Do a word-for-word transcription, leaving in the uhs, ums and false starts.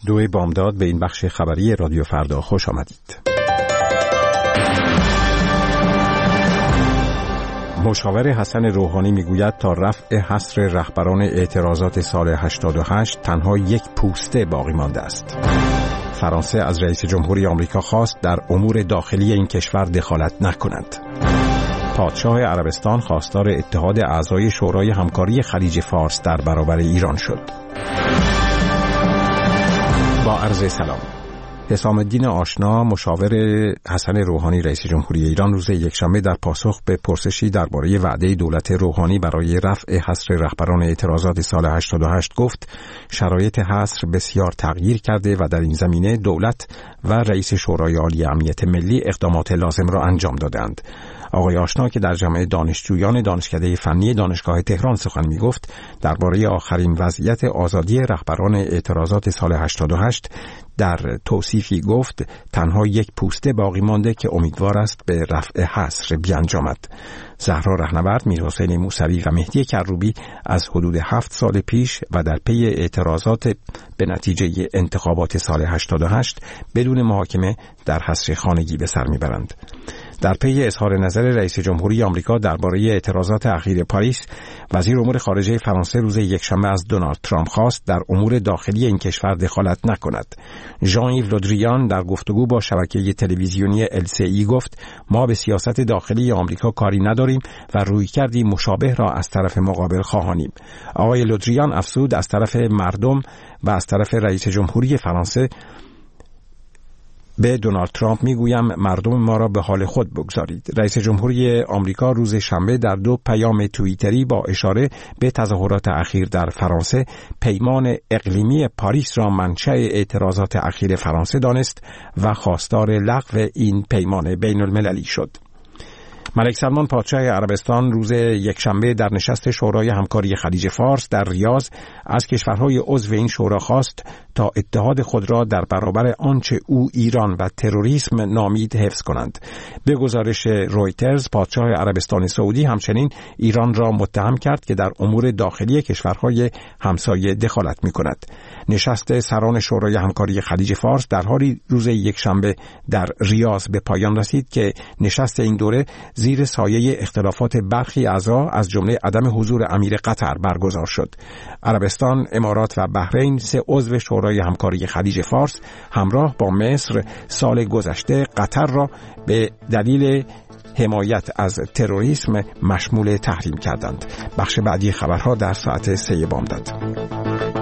دو بامداد به این بخش خبری رادیو فردا خوش آمدید. مشاور حسن روحانی میگوید تا رفع حصر رهبران اعتراضات سال هشتاد و هشت تنها یک پوسته باقی مانده است. فرانسه از رئیس جمهوری آمریکا خواست در امور داخلی این کشور دخالت نکند. پادشاه عربستان خواستار اتحاد اعضای شورای همکاری خلیج فارس در برابر ایران شد. با عرض سلام. حسام الدین آشنا مشاور حسن روحانی رئیس جمهوری ایران روز یکشنبه در پاسخ به پرسشی درباره وعده دولت روحانی برای رفع حصر رهبران اعتراضات سال هشتاد و هشت گفت شرایط حصر بسیار تغییر کرده و در این زمینه دولت و رئیس شورای عالی امنیت ملی اقدامات لازم را انجام دادند. آقای آشنا که در جمع دانشجویان دانشکده فنی دانشگاه تهران سخن می‌گفت درباره آخرین وضعیت آزادی رهبران اعتراضات سال هشتاد و هشت در توصیفی گفت تنها یک پوسته باقی مانده که امیدوار است به رفع حصر بیانجامد. زهرا رهنورد، میرحسین موسوی و مهدی کروبی از حدود هفت سال پیش و در پی اعتراضات به نتیجه انتخابات سال هشتاد و هشت بدون محاکمه در حصر خانگی به سر میبرند. در پی اظهار نظر رئیس جمهوری آمریکا درباره اعتراضات اخیر پاریس، وزیر امور خارجه فرانسه روز یکشنبه از دونالد ترامپ خواست در امور داخلی این کشور دخالت نکند. ژان ایو لودریان در گفتگو با شبکه تلویزیونی ال سی ای گفت ما به سیاست داخلی آمریکا کاری نداریم و رویکردی مشابه را از طرف مقابل خواهانیم. آقای لودریان افزود از طرف مردم و از طرف رئیس جمهوری فرانسه به دونالد ترامپ میگویم مردم ما را به حال خود بگذارید. رئیس جمهوری آمریکا روز شنبه در دو پیام توییتری با اشاره به تظاهرات اخیر در فرانسه پیمان اقلیمی پاریس را منشأ اعتراضات اخیر فرانسه دانست و خواستار لغو این پیمان بین المللی شد. ملک سلمان پادشاه عربستان روز یکشنبه در نشست شورای همکاری خلیج فارس در ریاض از کشورهای عضو این شورا خواست تا اتحاد خود را در برابر آنچه او ایران و تروریسم نامید حفظ کنند. به گزارش رویترز پادشاه عربستان سعودی همچنین ایران را متهم کرد که در امور داخلی کشورهای همسایه دخالت می کند. نشست سران شورای همکاری خلیج فارس در حالی روز یکشنبه در ریاض به پایان رسید که نشست این دوره زیر سایه اختلافات برخی اعضا از جمله عدم حضور امیر قطر برگزار شد. عربستان، امارات و بحرین سه عضو شورای همکاری خلیج فارس همراه با مصر سال گذشته قطر را به دلیل حمایت از تروریسم مشمول تحریم کردند. بخش بعدی خبرها در ساعت سه بامداد.